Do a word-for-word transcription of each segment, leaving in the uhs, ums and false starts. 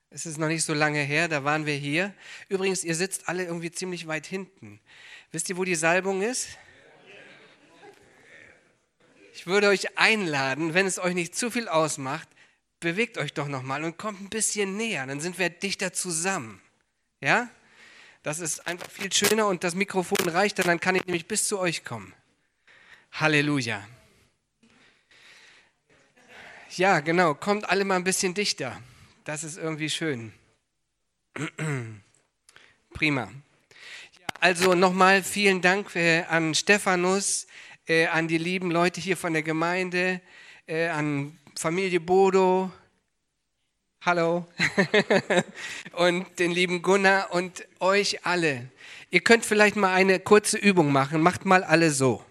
Es ist noch nicht so lange her, da waren wir hier. Übrigens, ihr sitzt alle irgendwie ziemlich weit hinten. Wisst ihr, wo die Salbung ist? Ich würde euch einladen, wenn es euch nicht zu viel ausmacht, bewegt euch doch nochmal und kommt ein bisschen näher, dann sind wir dichter zusammen. Ja? Das ist einfach viel schöner und das Mikrofon reicht dann, dann kann ich nämlich bis zu euch kommen. Halleluja. Ja, genau, kommt alle mal ein bisschen dichter. Das ist irgendwie schön. Prima. Also nochmal vielen Dank äh, an Stephanus, äh, an die lieben Leute hier von der Gemeinde, äh, an Familie Bodo, hallo, und den lieben Gunnar und euch alle. Ihr könnt vielleicht mal eine kurze Übung machen. Macht mal alle so.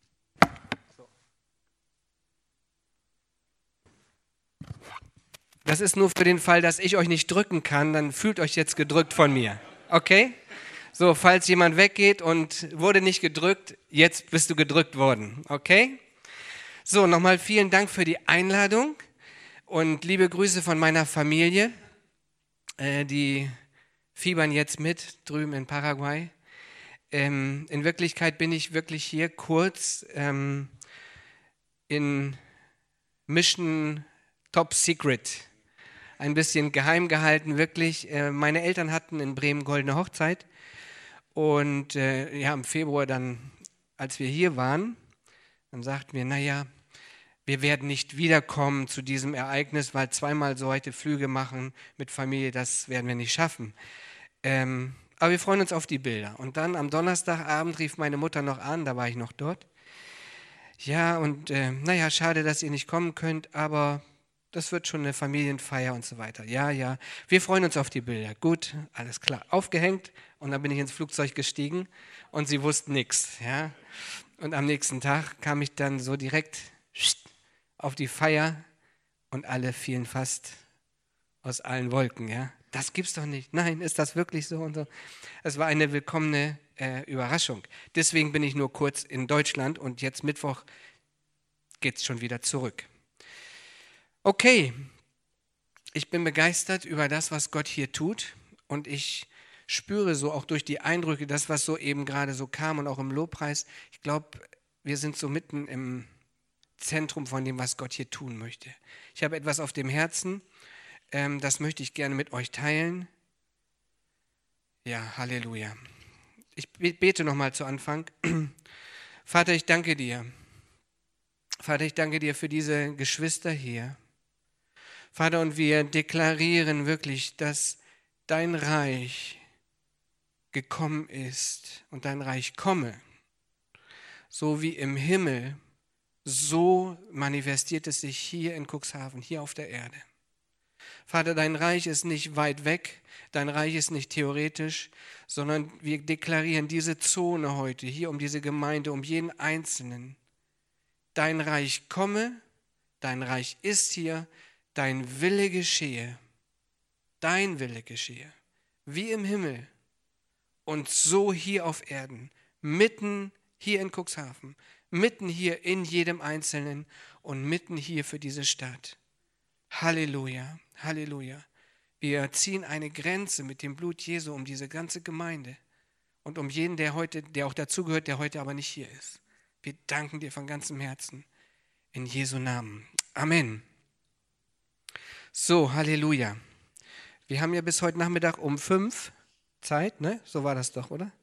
Das ist nur für den Fall, dass ich euch nicht drücken kann, dann fühlt euch jetzt gedrückt von mir. Okay? So, falls jemand weggeht und wurde nicht gedrückt, jetzt bist du gedrückt worden. Okay? So, nochmal vielen Dank für die Einladung und liebe Grüße von meiner Familie. Äh, die fiebern jetzt mit drüben in Paraguay. Ähm, in Wirklichkeit bin ich wirklich hier kurz ähm, in Mission Top Secret. Ein bisschen geheim gehalten, wirklich. Äh, meine Eltern hatten in Bremen goldene Hochzeit und äh, ja, im Februar dann, als wir hier waren, dann sagten wir, naja, wir werden nicht wiederkommen zu diesem Ereignis, weil zweimal so heute Flüge machen mit Familie, das werden wir nicht schaffen. Ähm, aber wir freuen uns auf die Bilder. Und dann am Donnerstagabend rief meine Mutter noch an, da war ich noch dort. Ja, und äh, naja, schade, dass ihr nicht kommen könnt, aber das wird schon eine Familienfeier und so weiter. Ja, ja, wir freuen uns auf die Bilder. Gut, alles klar. Aufgehängt und dann bin ich ins Flugzeug gestiegen und sie wussten nichts. Ja? Und am nächsten Tag kam ich dann so direkt auf die Feier und alle fielen fast aus allen Wolken. Ja? Das gibt's doch nicht. Nein, ist das wirklich so? Und so. Es war eine willkommene äh, Überraschung. Deswegen bin ich nur kurz in Deutschland und jetzt Mittwoch geht's schon wieder zurück. Okay, ich bin begeistert über das, was Gott hier tut und ich spüre so auch durch die Eindrücke, das, was so eben gerade so kam und auch im Lobpreis, ich glaube, wir sind so mitten im Zentrum von dem, was Gott hier tun möchte. Ich habe etwas auf dem Herzen, ähm, das möchte ich gerne mit euch teilen. Ja, Halleluja. Ich bete nochmal zu Anfang. Vater, ich danke dir. Vater, ich danke dir für diese Geschwister hier. Vater, und wir deklarieren wirklich, dass dein Reich gekommen ist und dein Reich komme. So wie im Himmel, so manifestiert es sich hier in Cuxhaven, hier auf der Erde. Vater, dein Reich ist nicht weit weg, dein Reich ist nicht theoretisch, sondern wir deklarieren diese Zone heute, hier um diese Gemeinde, um jeden Einzelnen. Dein Reich komme, dein Reich ist hier, dein Wille geschehe, dein Wille geschehe, wie im Himmel und so hier auf Erden, mitten hier in Cuxhaven, mitten hier in jedem Einzelnen und mitten hier für diese Stadt. Halleluja, Halleluja. Wir ziehen eine Grenze mit dem Blut Jesu um diese ganze Gemeinde und um jeden, der heute, der auch dazugehört, der heute aber nicht hier ist. Wir danken dir von ganzem Herzen. In Jesu Namen. Amen. So, Halleluja. Wir haben ja bis heute Nachmittag um fünf Zeit, ne? So war das doch, oder?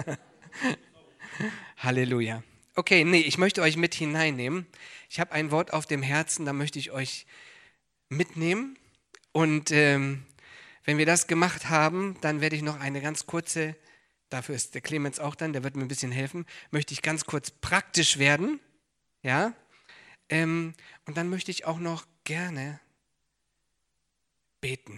Halleluja. Okay, nee, ich möchte euch mit hineinnehmen. Ich habe ein Wort auf dem Herzen, da möchte ich euch mitnehmen. Und ähm, wenn wir das gemacht haben, dann werde ich noch eine ganz kurze, dafür ist der Clemens auch dann, der wird mir ein bisschen helfen, möchte ich ganz kurz praktisch werden. Ja? Ähm, und dann möchte ich auch noch gerne beten.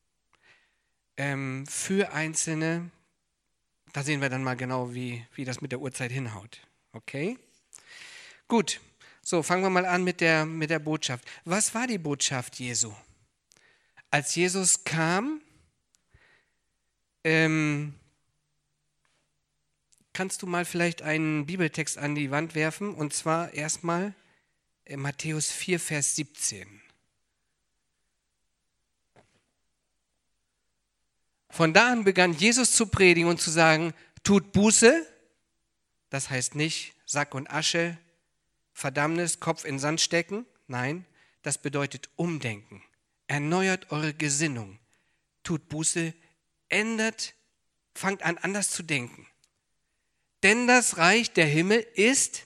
Ähm, für Einzelne, da sehen wir dann mal genau, wie, wie das mit der Uhrzeit hinhaut. Okay? Gut, so fangen wir mal an mit der, mit der Botschaft. Was war die Botschaft Jesu? Als Jesus kam, ähm, kannst du mal vielleicht einen Bibeltext an die Wand werfen? Und zwar erstmal Matthäus vier, Vers siebzehn. Von da an begann Jesus zu predigen und zu sagen, tut Buße, das heißt nicht Sack und Asche, Verdammnis, Kopf in Sand stecken, nein, das bedeutet umdenken, erneuert eure Gesinnung, tut Buße, ändert, fangt an anders zu denken. Denn das Reich der Himmel ist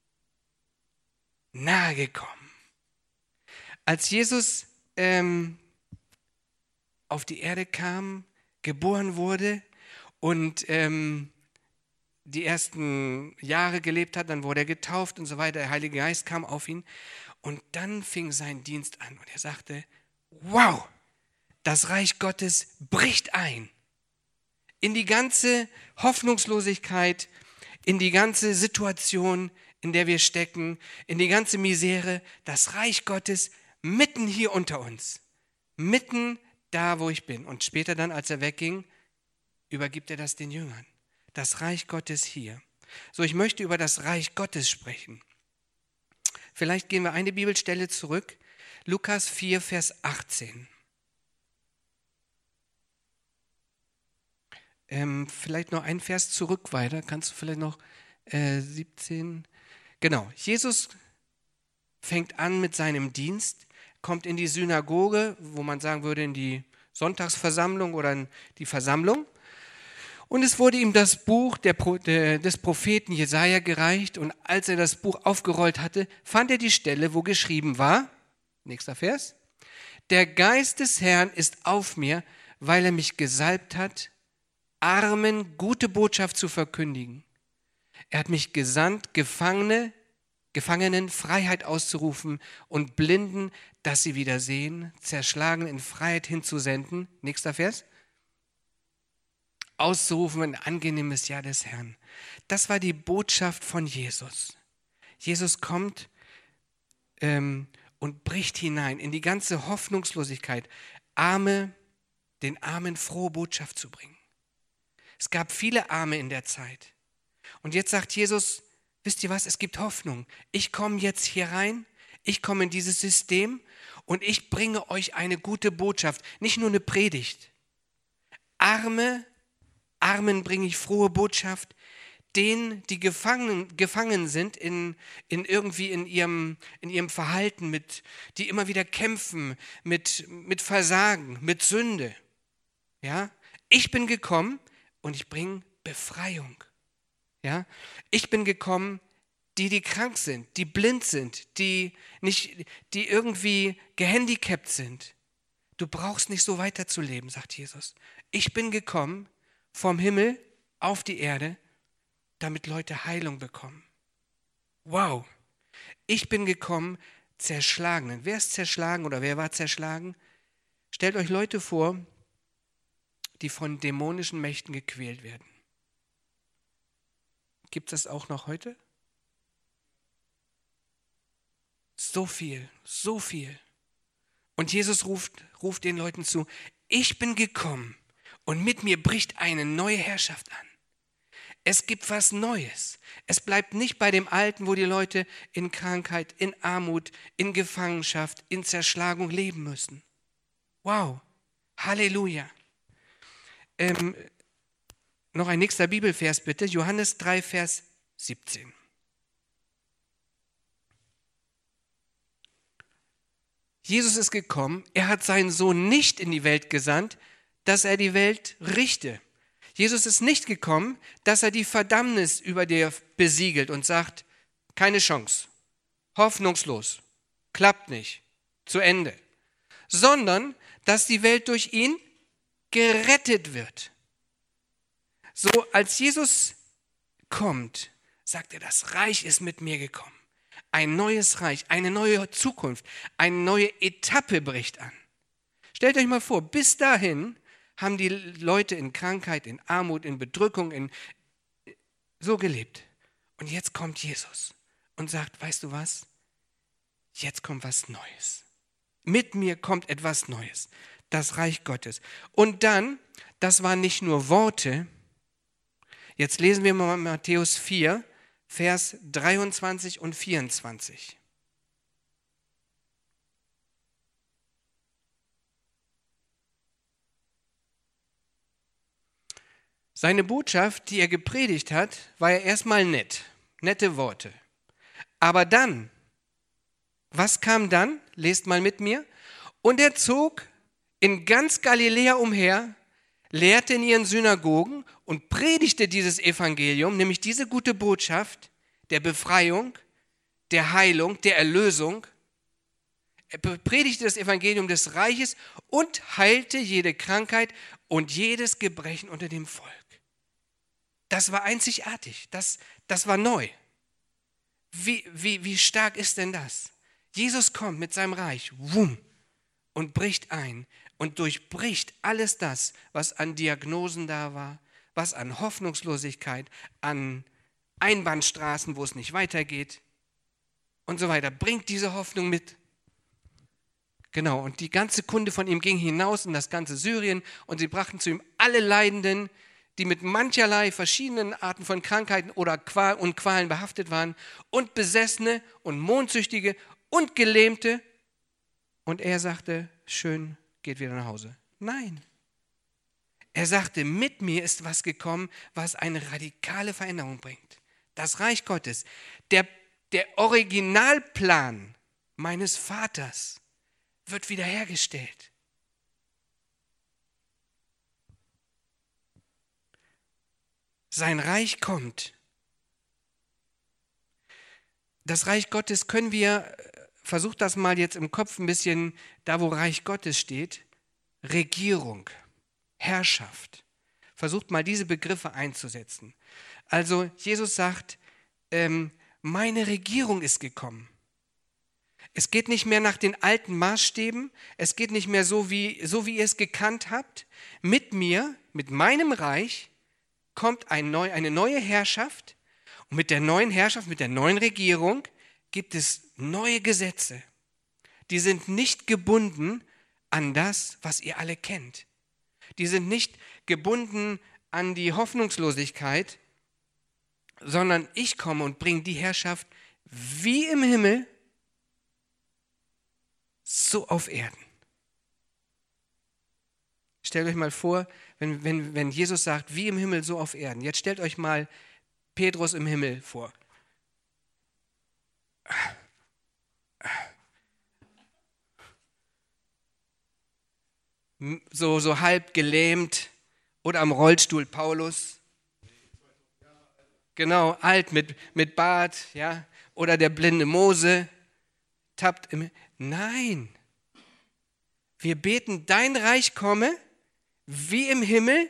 nahe gekommen. Als Jesus ähm, auf die Erde kam, geboren wurde und ähm, die ersten Jahre gelebt hat, dann wurde er getauft und so weiter, der Heilige Geist kam auf ihn und dann fing sein Dienst an und er sagte, wow, das Reich Gottes bricht ein in die ganze Hoffnungslosigkeit, in die ganze Situation, in der wir stecken, in die ganze Misere, das Reich Gottes mitten hier unter uns, mitten da, wo ich bin. Und später dann, als er wegging, übergibt er das den Jüngern. Das Reich Gottes hier. So, ich möchte über das Reich Gottes sprechen. Vielleicht gehen wir eine Bibelstelle zurück. Lukas vier, Vers achtzehn. Ähm, vielleicht noch ein Vers zurück weiter. Kannst du vielleicht noch äh, siebzehn? Genau. Jesus fängt an mit seinem Dienst, kommt in die Synagoge, wo man sagen würde, in die Sonntagsversammlung oder in die Versammlung. Und es wurde ihm das Buch der, der, des Propheten Jesaja gereicht. Und als er das Buch aufgerollt hatte, fand er die Stelle, wo geschrieben war, nächster Vers, der Geist des Herrn ist auf mir, weil er mich gesalbt hat, Armen gute Botschaft zu verkündigen. Er hat mich gesandt, Gefangene, Gefangenen Freiheit auszurufen und Blinden, dass sie wieder sehen, Zerschlagen in Freiheit hinzusenden. Nächster Vers. Auszurufen ein angenehmes Jahr des Herrn. Das war die Botschaft von Jesus. Jesus kommt ähm, und bricht hinein in die ganze Hoffnungslosigkeit, Arme, den Armen frohe Botschaft zu bringen. Es gab viele Arme in der Zeit. Und jetzt sagt Jesus, wisst ihr was, es gibt Hoffnung. Ich komme jetzt hier rein, ich komme in dieses System und ich bringe euch eine gute Botschaft, nicht nur eine Predigt. Arme, Armen bringe ich frohe Botschaft, denen, die gefangen, gefangen sind in, in irgendwie in ihrem, in ihrem Verhalten, mit, die immer wieder kämpfen mit, mit Versagen, mit Sünde. Ja? Ich bin gekommen und ich bringe Befreiung. Ja? Ich bin gekommen, die, die krank sind, die blind sind, die, nicht, die irgendwie gehandicapt sind. Du brauchst nicht so weiterzuleben, sagt Jesus. Ich bin gekommen vom Himmel auf die Erde, damit Leute Heilung bekommen. Wow. Ich bin gekommen, Zerschlagenen. Wer ist zerschlagen oder wer war zerschlagen? Stellt euch Leute vor, die von dämonischen Mächten gequält werden. Gibt es das auch noch heute? So viel, so viel. Und Jesus ruft, ruft den Leuten zu, ich bin gekommen und mit mir bricht eine neue Herrschaft an. Es gibt was Neues. Es bleibt nicht bei dem Alten, wo die Leute in Krankheit, in Armut, in Gefangenschaft, in Zerschlagung leben müssen. Wow, Halleluja. Ähm, noch ein nächster Bibelvers bitte, Johannes drei, Vers siebzehn. Jesus ist gekommen, er hat seinen Sohn nicht in die Welt gesandt, dass er die Welt richte. Jesus ist nicht gekommen, dass er die Verdammnis über dir besiegelt und sagt, keine Chance, hoffnungslos, klappt nicht, zu Ende. Sondern, dass die Welt durch ihn gerettet wird. So, als Jesus kommt, sagt er, das Reich ist mit mir gekommen. Ein neues Reich, eine neue Zukunft, eine neue Etappe bricht an. Stellt euch mal vor, bis dahin haben die Leute in Krankheit, in Armut, in Bedrückung, in so gelebt. Und jetzt kommt Jesus und sagt, weißt du was? Jetzt kommt was Neues. Mit mir kommt etwas Neues, das Reich Gottes. Und dann, das waren nicht nur Worte, jetzt lesen wir mal Matthäus vier, Vers dreiundzwanzig und vierundzwanzig. Seine Botschaft, die er gepredigt hat, war ja erstmal nett, nette Worte. Aber dann, was kam dann? Lest mal mit mir. Und er zog in ganz Galiläa umher, lehrte in ihren Synagogen und predigte dieses Evangelium, nämlich diese gute Botschaft der Befreiung, der Heilung, der Erlösung. Er predigte das Evangelium des Reiches und heilte jede Krankheit und jedes Gebrechen unter dem Volk. Das war einzigartig, das, das war neu. Wie, wie, wie stark ist denn das? Jesus kommt mit seinem Reich, wumm, und bricht ein und durchbricht alles das, was an Diagnosen da war, was an Hoffnungslosigkeit, an Einbahnstraßen, wo es nicht weitergeht und so weiter. Bringt diese Hoffnung mit. Genau, und die ganze Kunde von ihm ging hinaus in das ganze Syrien und sie brachten zu ihm alle Leidenden, die mit mancherlei verschiedenen Arten von Krankheiten oder Qual und Qualen behaftet waren und Besessene und Mondsüchtige und Gelähmte. Und er sagte, schön, geht wieder nach Hause. Nein. Er sagte, mit mir ist was gekommen, was eine radikale Veränderung bringt. Das Reich Gottes, der, der Originalplan meines Vaters wird wiederhergestellt. Sein Reich kommt. Das Reich Gottes können wir, versucht das mal jetzt im Kopf ein bisschen, da wo Reich Gottes steht, Regierung, Herrschaft. Versucht mal diese Begriffe einzusetzen. Also Jesus sagt, ähm, meine Regierung ist gekommen. Es geht nicht mehr nach den alten Maßstäben, es geht nicht mehr so wie, so, wie ihr es gekannt habt. Mit mir, mit meinem Reich, kommt ein neu, eine neue Herrschaft und mit der neuen Herrschaft, mit der neuen Regierung gibt es neue Gesetze. Die sind nicht gebunden an das, was ihr alle kennt. Die sind nicht gebunden an die Hoffnungslosigkeit, sondern ich komme und bringe die Herrschaft wie im Himmel, so auf Erden. Stellt euch mal vor, wenn, wenn, wenn Jesus sagt, wie im Himmel, so auf Erden. Jetzt stellt euch mal Petrus im Himmel vor. So, so halb gelähmt oder am Rollstuhl Paulus. Genau, alt mit, mit Bart, ja. Oder der blinde Mose tappt im... Nein, wir beten, dein Reich komme, wie im Himmel,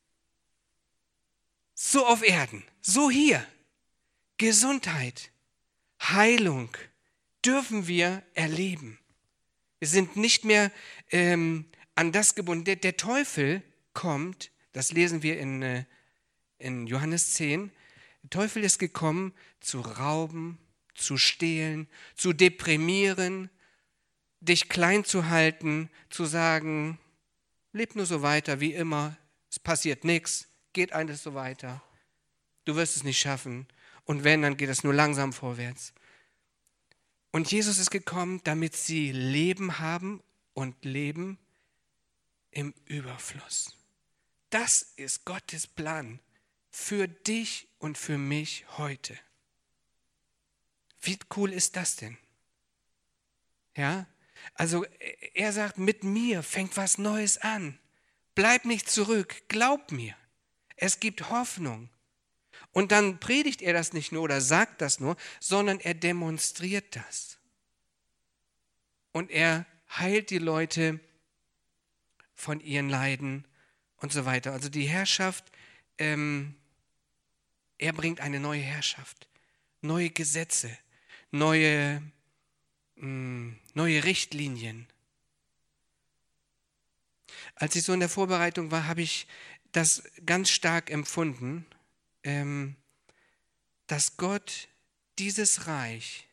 so auf Erden, so hier. Gesundheit, Heilung dürfen wir erleben. Wir sind nicht mehr ähm, an das gebunden. Der, der Teufel kommt, das lesen wir in, äh, in Johannes zehn, der Teufel ist gekommen, zu rauben, zu stehlen, zu deprimieren, dich klein zu halten, zu sagen, leb nur so weiter wie immer, es passiert nichts, geht alles so weiter, du wirst es nicht schaffen und wenn, dann geht es nur langsam vorwärts. Und Jesus ist gekommen, damit sie Leben haben und Leben im Überfluss. Das ist Gottes Plan für dich und für mich heute. Wie cool ist das denn? Ja? Also er sagt, mit mir fängt was Neues an. Bleib nicht zurück, glaub mir. Es gibt Hoffnung. Und dann predigt er das nicht nur oder sagt das nur, sondern er demonstriert das. Und er heilt die Leute von ihren Leiden und so weiter. Also die Herrschaft, ähm, er bringt eine neue Herrschaft, neue Gesetze, neue neue Richtlinien. Als ich so in der Vorbereitung war, habe ich das ganz stark empfunden, ähm, dass Gott dieses Reich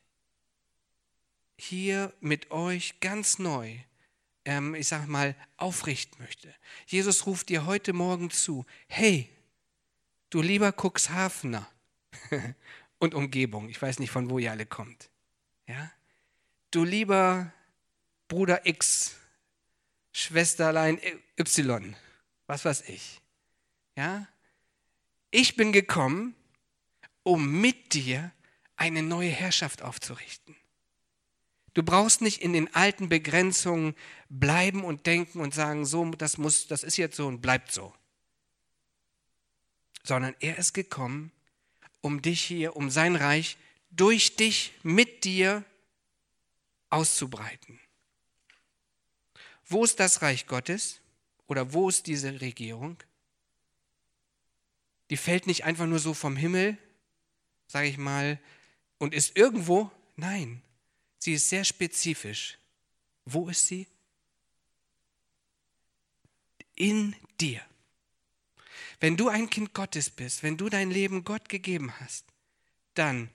hier mit euch ganz neu, ähm, ich sage mal, aufrichten möchte. Jesus ruft dir heute Morgen zu, hey, du lieber Cuxhavener und Umgebung, ich weiß nicht, von wo ihr alle kommt, ja? Du lieber Bruder X, Schwesterlein Y, was weiß ich. Ja? Ich bin gekommen, um mit dir eine neue Herrschaft aufzurichten. Du brauchst nicht in den alten Begrenzungen bleiben und denken und sagen, so, das muss, das ist jetzt so und bleibt so. Sondern er ist gekommen, um dich hier, um sein Reich durch dich, mit dir auszubreiten. Wo ist das Reich Gottes? Oder wo ist diese Regierung? Die fällt nicht einfach nur so vom Himmel, sage ich mal, und ist irgendwo. Nein, sie ist sehr spezifisch. Wo ist sie? In dir. Wenn du ein Kind Gottes bist, wenn du dein Leben Gott gegeben hast, dann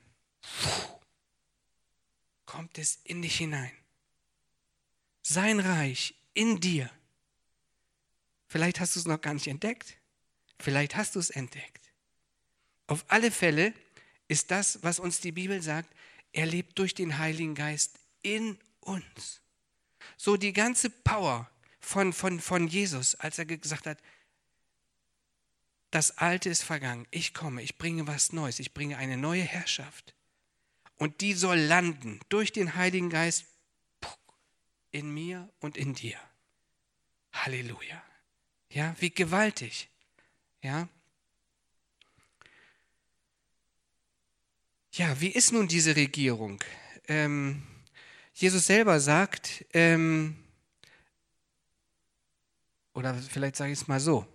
kommt es in dich hinein. Sein Reich in dir. Vielleicht hast du es noch gar nicht entdeckt. Vielleicht hast du es entdeckt. Auf alle Fälle ist das, was uns die Bibel sagt, er lebt durch den Heiligen Geist in uns. So die ganze Power von, von, von Jesus, als er gesagt hat, das Alte ist vergangen, ich komme, ich bringe was Neues, ich bringe eine neue Herrschaft. Und die soll landen durch den Heiligen Geist in mir und in dir. Halleluja. Ja, wie gewaltig. Ja. Ja, wie ist nun diese Regierung? Ähm, Jesus selber sagt, ähm, oder vielleicht sage ich es mal so,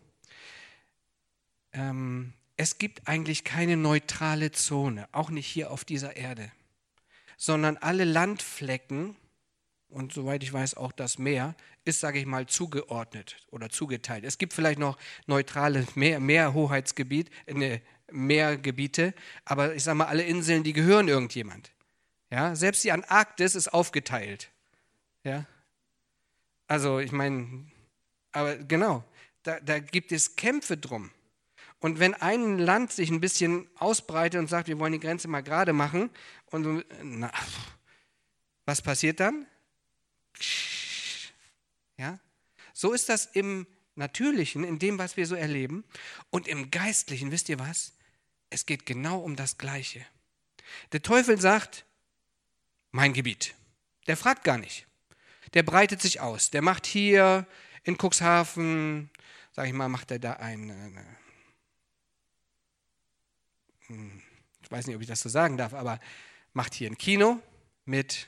ähm, es gibt eigentlich keine neutrale Zone, auch nicht hier auf dieser Erde, sondern alle Landflecken, und soweit ich weiß auch das Meer, ist, sage ich mal, zugeordnet oder zugeteilt. Es gibt vielleicht noch neutrale Meer, Meerhoheitsgebiet, ne, Meergebiete, aber ich sage mal, alle Inseln, die gehören irgendjemand. Ja? Selbst die Antarktis ist aufgeteilt. Ja? Also ich meine, aber genau, da, da gibt es Kämpfe drum. Und wenn ein Land sich ein bisschen ausbreitet und sagt, wir wollen die Grenze mal gerade machen, und na, was passiert dann? Ja? So ist das im Natürlichen, in dem, was wir so erleben. Und im Geistlichen, wisst ihr was? Es geht genau um das Gleiche. Der Teufel sagt, mein Gebiet. Der fragt gar nicht. Der breitet sich aus. Der macht hier in Cuxhaven, sag ich mal, macht er da ein, eine, ich weiß nicht, ob ich das so sagen darf, aber macht hier ein Kino mit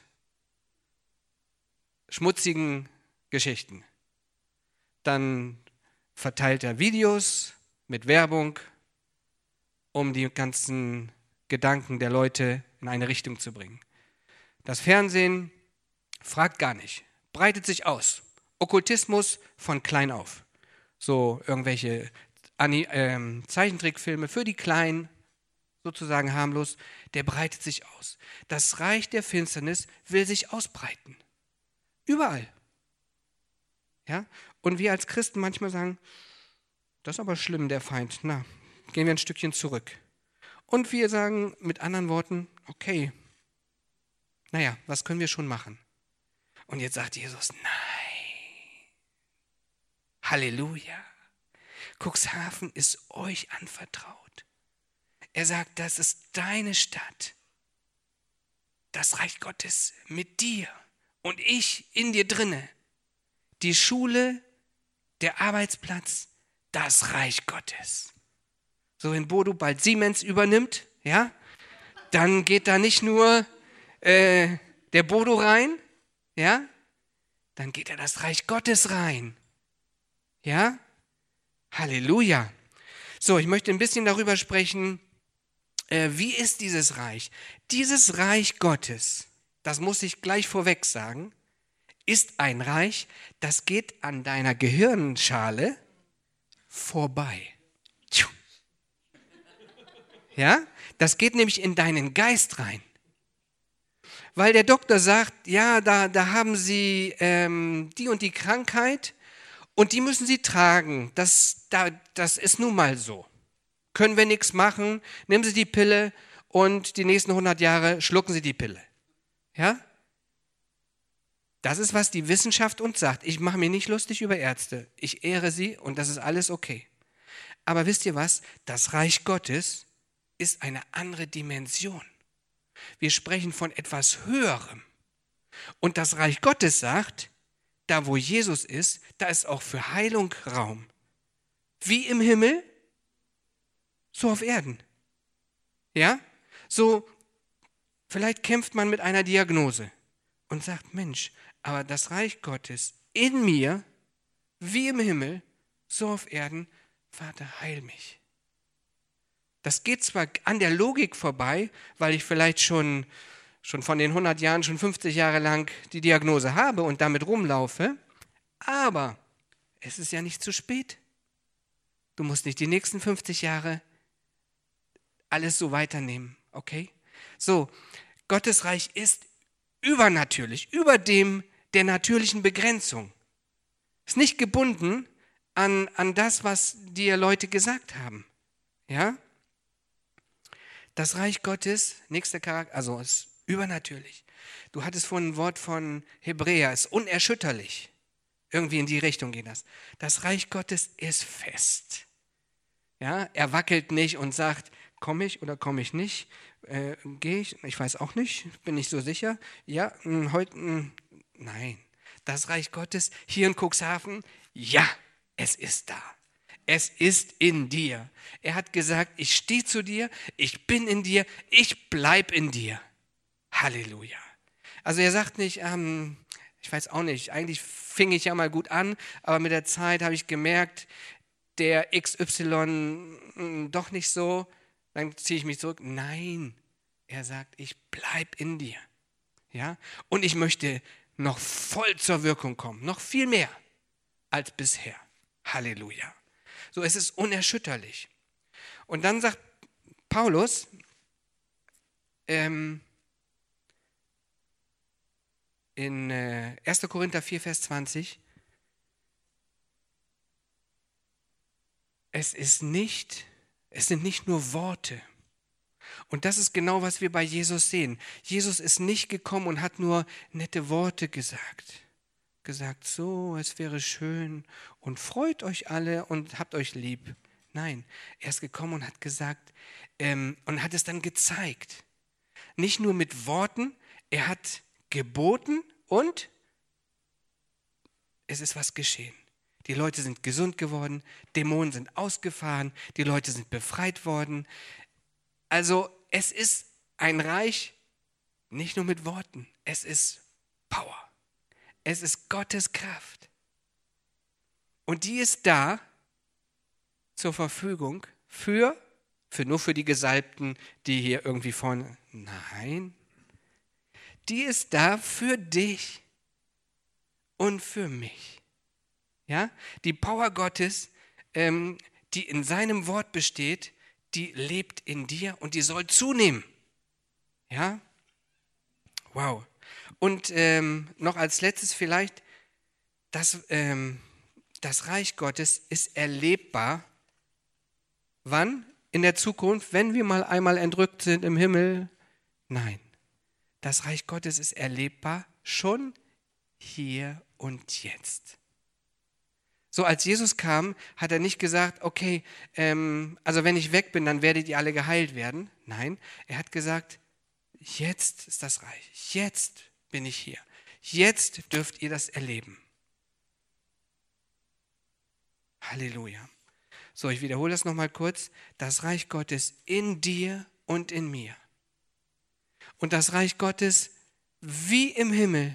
schmutzigen Geschichten. Dann verteilt er Videos mit Werbung, um die ganzen Gedanken der Leute in eine Richtung zu bringen. Das Fernsehen fragt gar nicht, breitet sich aus. Okkultismus von klein auf. So irgendwelche Ani- ähm, Zeichentrickfilme für die Kleinen, sozusagen harmlos, der breitet sich aus. Das Reich der Finsternis will sich ausbreiten. Überall. Ja? Und wir als Christen manchmal sagen, das ist aber schlimm, der Feind. Na, gehen wir ein Stückchen zurück. Und wir sagen mit anderen Worten, okay, naja, was können wir schon machen? Und jetzt sagt Jesus, nein, Halleluja, Cuxhaven ist euch anvertraut. Er sagt, das ist deine Stadt, das Reich Gottes mit dir und ich in dir drinne. Die Schule, der Arbeitsplatz, das Reich Gottes. So, wenn Bodo bald Siemens übernimmt, ja, dann geht da nicht nur äh, der Bodo rein, ja, dann geht da das Reich Gottes rein. Ja, Halleluja. So, ich möchte ein bisschen darüber sprechen, äh, wie ist dieses Reich? Dieses Reich Gottes, das muss ich gleich vorweg sagen, ist ein Reich, das geht an deiner Gehirnschale vorbei. Ja, das geht nämlich in deinen Geist rein. Weil der Doktor sagt, ja, da, da haben Sie ähm, die und die Krankheit und die müssen Sie tragen. Das, da, das ist nun mal so. Können wir nichts machen, nehmen Sie die Pille und die nächsten hundert Jahre schlucken Sie die Pille. Ja? Das ist, was die Wissenschaft uns sagt. Ich mache mir nicht lustig über Ärzte. Ich ehre sie und das ist alles okay. Aber wisst ihr was? Das Reich Gottes ist eine andere Dimension. Wir sprechen von etwas Höherem. Und das Reich Gottes sagt, da wo Jesus ist, da ist auch für Heilung Raum. Wie im Himmel, so auf Erden. Ja? So, vielleicht kämpft man mit einer Diagnose und sagt, Mensch, aber das Reich Gottes in mir, wie im Himmel, so auf Erden, Vater, heil mich. Das geht zwar an der Logik vorbei, weil ich vielleicht schon, schon von den hundert Jahren, schon fünfzig Jahre lang die Diagnose habe und damit rumlaufe, aber es ist ja nicht zu spät. Du musst nicht die nächsten fünfzig Jahre alles so weiternehmen, okay? So, Gottes Reich ist übernatürlich, über dem der natürlichen Begrenzung. Ist nicht gebunden an, an das, was dir Leute gesagt haben. Ja? Das Reich Gottes, nächster Charakter, also ist übernatürlich. Du hattest vorhin ein Wort von Hebräer, ist unerschütterlich. Irgendwie in die Richtung geht das. Das Reich Gottes ist fest. Ja? Er wackelt nicht und sagt, komme ich oder komme ich nicht? Äh, Gehe ich? Ich weiß auch nicht, bin nicht so sicher. Ja, mh, heute, mh, nein. Das Reich Gottes hier in Cuxhaven, ja, es ist da. Es ist in dir. Er hat gesagt, ich stehe zu dir, ich bin in dir, ich bleib in dir. Halleluja. Also er sagt nicht, ähm, ich weiß auch nicht, eigentlich fing ich ja mal gut an, aber mit der Zeit habe ich gemerkt, der X Y mh, doch nicht so, dann ziehe ich mich zurück. Nein, er sagt, ich bleib in dir. Ja? Und ich möchte noch voll zur Wirkung kommen, noch viel mehr als bisher. Halleluja. So, es ist unerschütterlich. Und dann sagt Paulus, ähm, in äh, erster Korinther vier, Vers zwanzig, es ist nicht, es sind nicht nur Worte. Und das ist genau, was wir bei Jesus sehen. Jesus ist nicht gekommen und hat nur nette Worte gesagt. Gesagt, so, es wäre schön und freut euch alle und habt euch lieb. Nein, er ist gekommen und hat gesagt ähm, und hat es dann gezeigt. Nicht nur mit Worten, er hat geboten und es ist was geschehen. Die Leute sind gesund geworden, Dämonen sind ausgefahren, die Leute sind befreit worden. Also es ist ein Reich nicht nur mit Worten, es ist Power. Es ist Gottes Kraft. Und die ist da zur Verfügung für, für nur für die Gesalbten, die hier irgendwie vorne. Nein. Die ist da für dich und für mich. Ja? Die Power Gottes, ähm, die in seinem Wort besteht, die lebt in dir und die soll zunehmen. Ja? Wow. Und ähm, noch als letztes vielleicht, das, ähm, das Reich Gottes ist erlebbar. Wann? In der Zukunft, wenn wir mal einmal entrückt sind im Himmel? Nein. Das Reich Gottes ist erlebbar schon hier und jetzt. So, als Jesus kam, hat er nicht gesagt, okay, ähm, also wenn ich weg bin, dann werdet ihr alle geheilt werden. Nein, er hat gesagt, jetzt ist das Reich, jetzt bin ich hier. Jetzt dürft ihr das erleben. Halleluja. So, ich wiederhole das nochmal kurz. Das Reich Gottes in dir und in mir. Und das Reich Gottes wie im Himmel,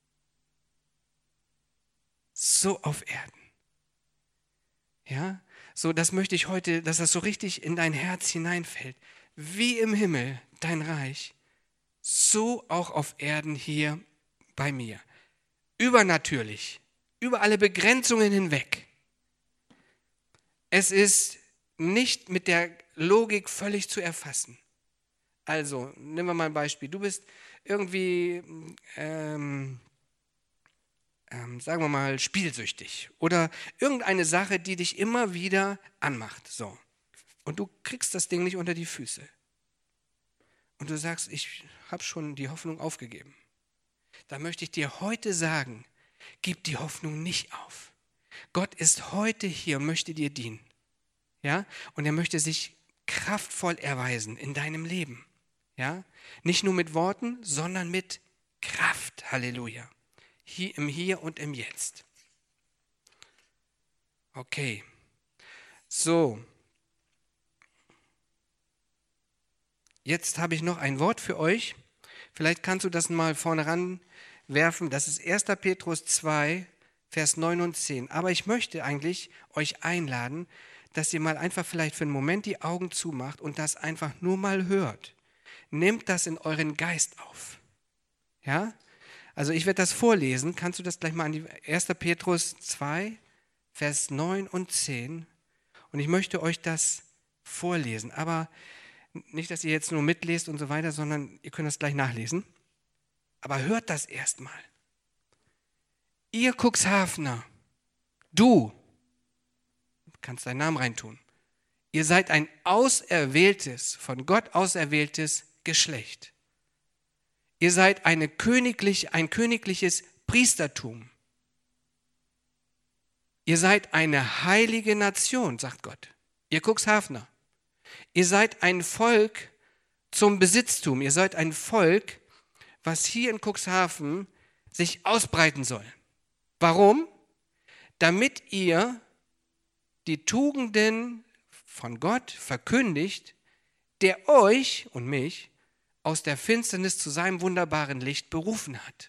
so auf Erden. Ja, so das möchte ich heute, dass das so richtig in dein Herz hineinfällt. Wie im Himmel dein Reich, so auch auf Erden hier bei mir. Übernatürlich, über alle Begrenzungen hinweg. Es ist nicht mit der Logik völlig zu erfassen. Also, nehmen wir mal ein Beispiel. Du bist irgendwie, ähm, ähm, sagen wir mal, spielsüchtig oder irgendeine Sache, die dich immer wieder anmacht. So. Und du kriegst das Ding nicht unter die Füße. Und du sagst, ich habe schon die Hoffnung aufgegeben. Da möchte ich dir heute sagen, gib die Hoffnung nicht auf. Gott ist heute hier und möchte dir dienen. Ja? Und er möchte sich kraftvoll erweisen in deinem Leben. Ja? Nicht nur mit Worten, sondern mit Kraft. Halleluja. Hier, im Hier und im Jetzt. Okay. So. Jetzt habe ich noch ein Wort für euch. Vielleicht kannst du das mal vorne ranwerfen. Das ist erster Petrus zwei, Vers neun und zehn. Aber ich möchte eigentlich euch einladen, dass ihr mal einfach vielleicht für einen Moment die Augen zumacht und das einfach nur mal hört. Nehmt das in euren Geist auf. Ja? Also ich werde das vorlesen. Kannst du das gleich mal an die erster Petrus zwei, Vers neun und zehn. Und ich möchte euch das vorlesen. Aber nicht, dass ihr jetzt nur mitlest und so weiter, sondern ihr könnt das gleich nachlesen. Aber hört das erstmal. Ihr Cuxhavener, du, kannst deinen Namen reintun. Ihr seid ein auserwähltes, von Gott auserwähltes Geschlecht. Ihr seid eine königlich, ein königliches Priestertum. Ihr seid eine heilige Nation, sagt Gott. Ihr Cuxhavener. Ihr seid ein Volk zum Besitztum. Ihr seid ein Volk, was hier in Cuxhaven sich ausbreiten soll. Warum? Damit ihr die Tugenden von Gott verkündigt, der euch und mich aus der Finsternis zu seinem wunderbaren Licht berufen hat.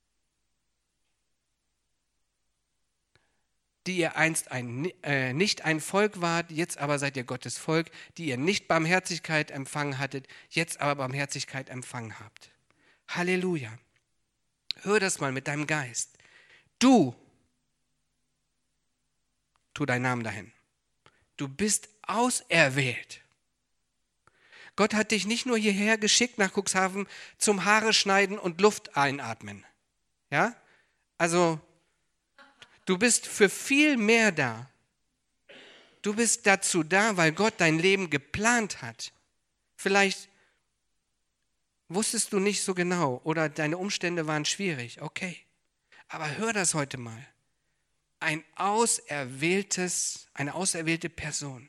Die ihr einst ein, äh, nicht ein Volk wart, jetzt aber seid ihr Gottes Volk, die ihr nicht Barmherzigkeit empfangen hattet, jetzt aber Barmherzigkeit empfangen habt. Halleluja. Hör das mal mit deinem Geist. Du, tu deinen Namen dahin. Du bist auserwählt. Gott hat dich nicht nur hierher geschickt nach Cuxhaven zum Haare schneiden und Luft einatmen. Ja? Also, du bist für viel mehr da. Du bist dazu da, weil Gott dein Leben geplant hat. Vielleicht wusstest du nicht so genau oder deine Umstände waren schwierig. Okay, aber hör das heute mal. Ein auserwähltes, eine auserwählte Person.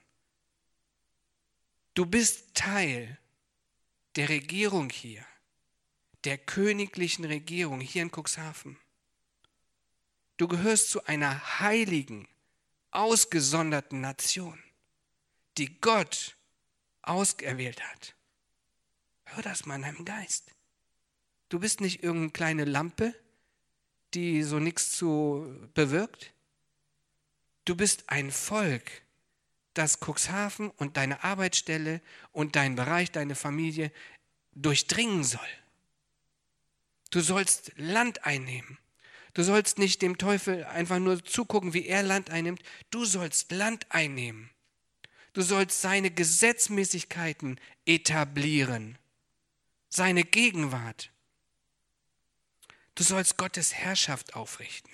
Du bist Teil der Regierung hier, der königlichen Regierung hier in Cuxhaven. Du gehörst zu einer heiligen, ausgesonderten Nation, die Gott auserwählt hat. Hör das mal in deinem Geist. Du bist nicht irgendeine kleine Lampe, die so nichts zu bewirkt. Du bist ein Volk, das Cuxhaven und deine Arbeitsstelle und deinen Bereich, deine Familie durchdringen soll. Du sollst Land einnehmen. Du sollst nicht dem Teufel einfach nur zugucken, wie er Land einnimmt. Du sollst Land einnehmen. Du sollst seine Gesetzmäßigkeiten etablieren, seine Gegenwart. Du sollst Gottes Herrschaft aufrichten.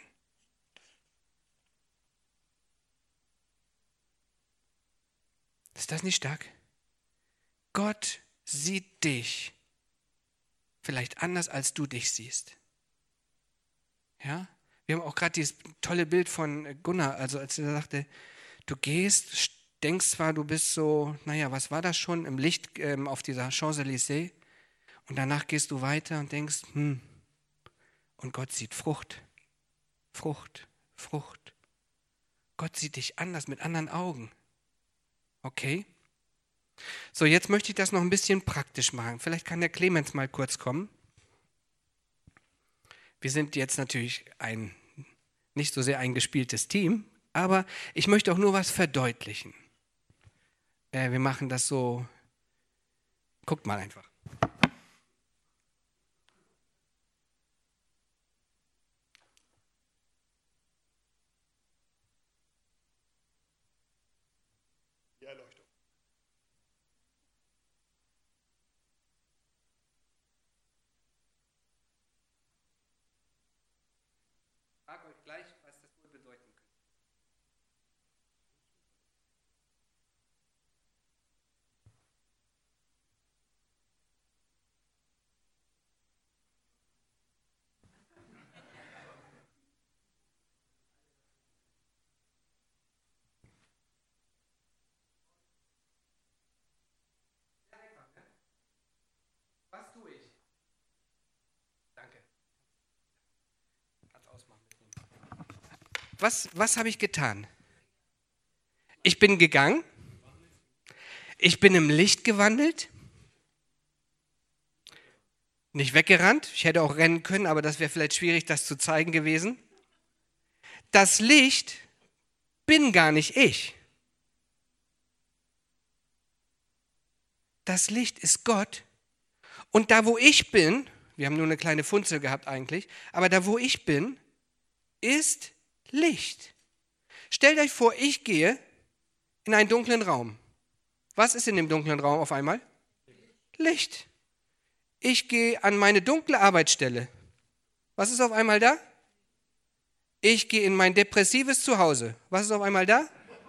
Ist das nicht stark? Gott sieht dich vielleicht anders, als du dich siehst. Ja? Wir haben auch gerade dieses tolle Bild von Gunnar, also als er sagte, du gehst, denkst zwar, du bist so, naja, was war das schon, im Licht ähm, auf dieser Champs-Élysées und danach gehst du weiter und denkst, hm, und Gott sieht Frucht, Frucht, Frucht. Gott sieht dich anders, mit anderen Augen. Okay? So, jetzt möchte ich das noch ein bisschen praktisch machen. Vielleicht kann der Clemens mal kurz kommen. Wir sind jetzt natürlich ein nicht so sehr eingespieltes Team, aber ich möchte auch nur was verdeutlichen. Äh, wir machen das so, guckt mal einfach. Die Erleuchtung. Ich frage euch gleich, was das wohl bedeuten könnte. Was, was habe ich getan? Ich bin gegangen. Ich bin im Licht gewandelt. Nicht weggerannt. Ich hätte auch rennen können, aber das wäre vielleicht schwierig, das zu zeigen gewesen. Das Licht bin gar nicht ich. Das Licht ist Gott. Und da, wo ich bin, wir haben nur eine kleine Funzel gehabt eigentlich, aber da, wo ich bin, ist Licht. Stellt euch vor, ich gehe in einen dunklen Raum. Was ist in dem dunklen Raum auf einmal? Licht. Ich gehe an meine dunkle Arbeitsstelle. Was ist auf einmal da? Ich gehe in mein depressives Zuhause. Was ist auf einmal da?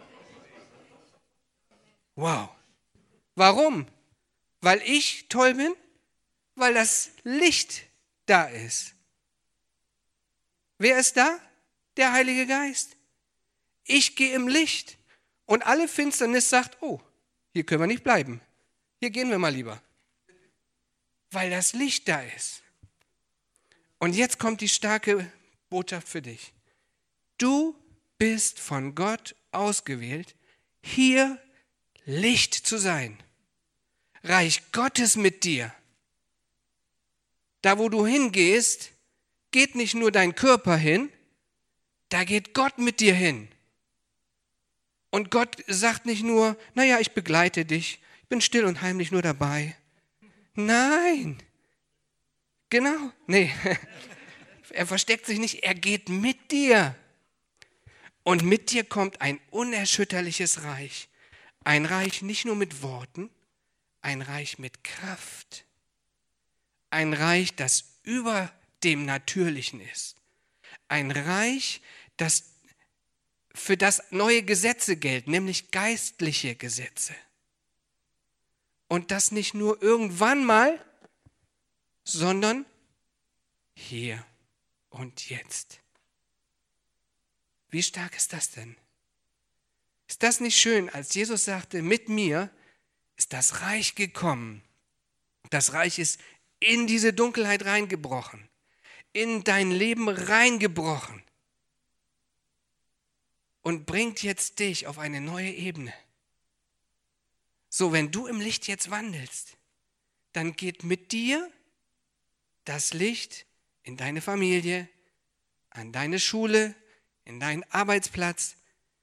Wow. Warum? Weil ich toll bin? Weil das Licht da ist. Wer ist da? Der Heilige Geist. Ich gehe im Licht und alle Finsternis sagt, oh, hier können wir nicht bleiben. Hier gehen wir mal lieber. Weil das Licht da ist. Und jetzt kommt die starke Botschaft für dich. Du bist von Gott ausgewählt, hier Licht zu sein. Reich Gottes mit dir. Da, wo du hingehst, geht nicht nur dein Körper hin, da geht Gott mit dir hin. Und Gott sagt nicht nur, naja, ich begleite dich, ich bin still und heimlich nur dabei. Nein, genau, nee, er versteckt sich nicht, er geht mit dir. Und mit dir kommt ein unerschütterliches Reich. Ein Reich nicht nur mit Worten, ein Reich mit Kraft. Ein Reich, das über dem Natürlichen ist. Ein Reich, das für das neue Gesetze gelten, nämlich geistliche Gesetze. Und das nicht nur irgendwann mal, sondern hier und jetzt. Wie stark ist das denn? Ist das nicht schön, als Jesus sagte, mit mir ist das Reich gekommen. Das Reich ist in diese Dunkelheit reingebrochen, in dein Leben reingebrochen und bringt jetzt dich auf eine neue Ebene. So, wenn du im Licht jetzt wandelst, dann geht mit dir das Licht in deine Familie, an deine Schule, in deinen Arbeitsplatz,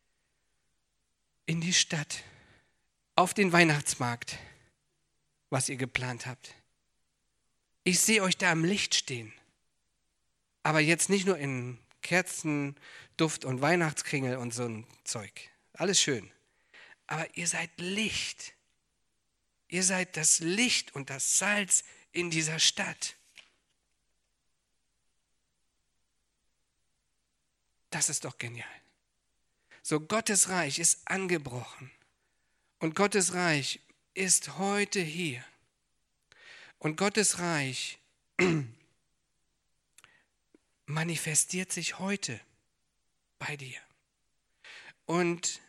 in die Stadt, auf den Weihnachtsmarkt, was ihr geplant habt. Ich sehe euch da im Licht stehen, aber jetzt nicht nur in Kerzen, Duft und Weihnachtskringel und so ein Zeug. Alles schön. Aber ihr seid Licht. Ihr seid das Licht und das Salz in dieser Stadt. Das ist doch genial. So, Gottes Reich ist angebrochen. Und Gottes Reich ist heute hier. Und Gottes Reich manifestiert sich heute bei dir. Und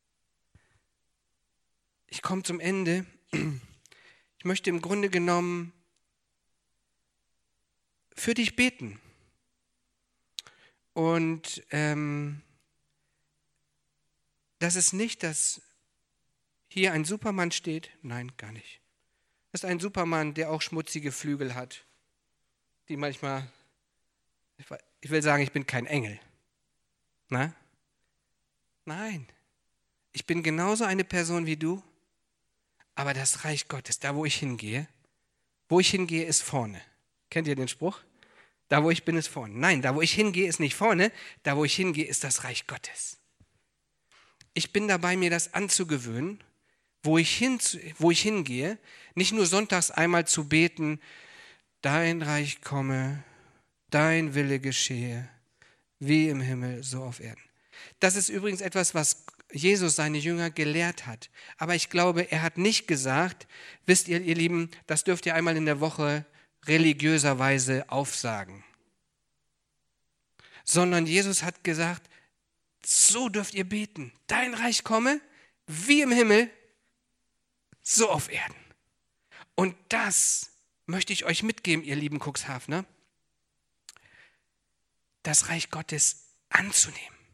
ich komme zum Ende. Ich möchte im Grunde genommen für dich beten. Und ähm, das ist nicht, dass hier ein Supermann steht. Nein, gar nicht. Das ist ein Supermann, der auch schmutzige Flügel hat, die manchmal, ich will sagen, ich bin kein Engel. Na? Nein, ich bin genauso eine Person wie du, aber das Reich Gottes, da wo ich hingehe, wo ich hingehe, ist vorne. Kennt ihr den Spruch? Da wo ich bin, ist vorne. Nein, da wo ich hingehe, ist nicht vorne, da wo ich hingehe, ist das Reich Gottes. Ich bin dabei, mir das anzugewöhnen, wo ich, hin, wo ich hingehe, nicht nur sonntags einmal zu beten, dein Reich komme, dein Wille geschehe, wie im Himmel, so auf Erden. Das ist übrigens etwas, was Jesus seine Jünger gelehrt hat. Aber ich glaube, er hat nicht gesagt, wisst ihr, ihr Lieben, das dürft ihr einmal in der Woche religiöserweise aufsagen. Sondern Jesus hat gesagt, so dürft ihr beten. Dein Reich komme, wie im Himmel, so auf Erden. Und das möchte ich euch mitgeben, ihr lieben Cuxhavener, das Reich Gottes anzunehmen.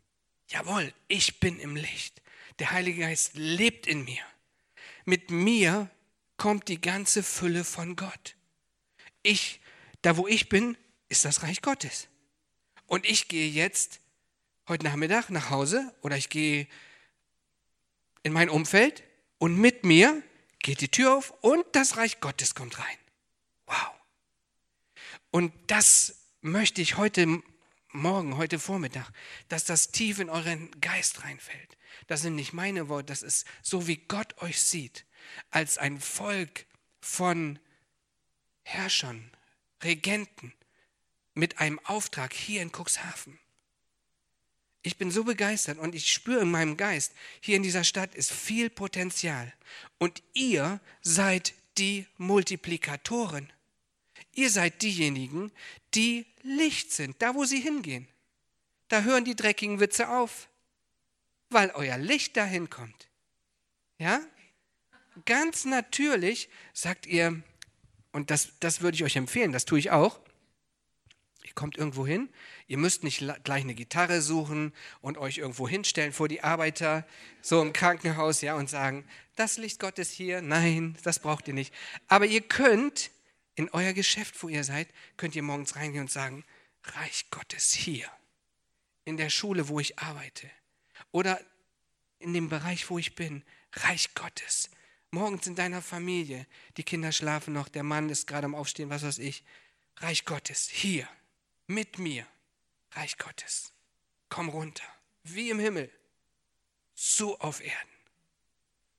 Jawohl, ich bin im Licht. Der Heilige Geist lebt in mir. Mit mir kommt die ganze Fülle von Gott. Ich, da wo ich bin, ist das Reich Gottes. Und ich gehe jetzt heute Nachmittag nach Hause oder ich gehe in mein Umfeld und mit mir geht die Tür auf und das Reich Gottes kommt rein. Wow. Und das möchte ich heute Morgen, heute Vormittag, dass das tief in euren Geist reinfällt. Das sind nicht meine Worte, das ist so, wie Gott euch sieht, als ein Volk von Herrschern, Regenten mit einem Auftrag hier in Cuxhaven. Ich bin so begeistert und ich spüre in meinem Geist, hier in dieser Stadt ist viel Potenzial. Und ihr seid die Multiplikatoren. Ihr seid diejenigen, die Licht sind, da wo sie hingehen. Da hören die dreckigen Witze auf, weil euer Licht dahin kommt. Ja? Ganz natürlich sagt ihr, und das, das würde ich euch empfehlen, das tue ich auch, ihr kommt irgendwo hin, ihr müsst nicht gleich eine Gitarre suchen und euch irgendwo hinstellen vor die Arbeiter, so im Krankenhaus, ja, und sagen, das Licht Gottes hier, nein, das braucht ihr nicht. Aber ihr könnt in euer Geschäft, wo ihr seid, könnt ihr morgens reingehen und sagen, Reich Gottes hier, in der Schule, wo ich arbeite oder in dem Bereich, wo ich bin, Reich Gottes. Morgens in deiner Familie, die Kinder schlafen noch, der Mann ist gerade am Aufstehen, was weiß ich. Reich Gottes, hier, mit mir, Reich Gottes. Komm runter, wie im Himmel, so auf Erden.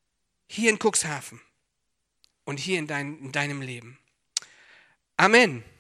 Hier in Cuxhaven und hier in, dein, in deinem Leben. Amen.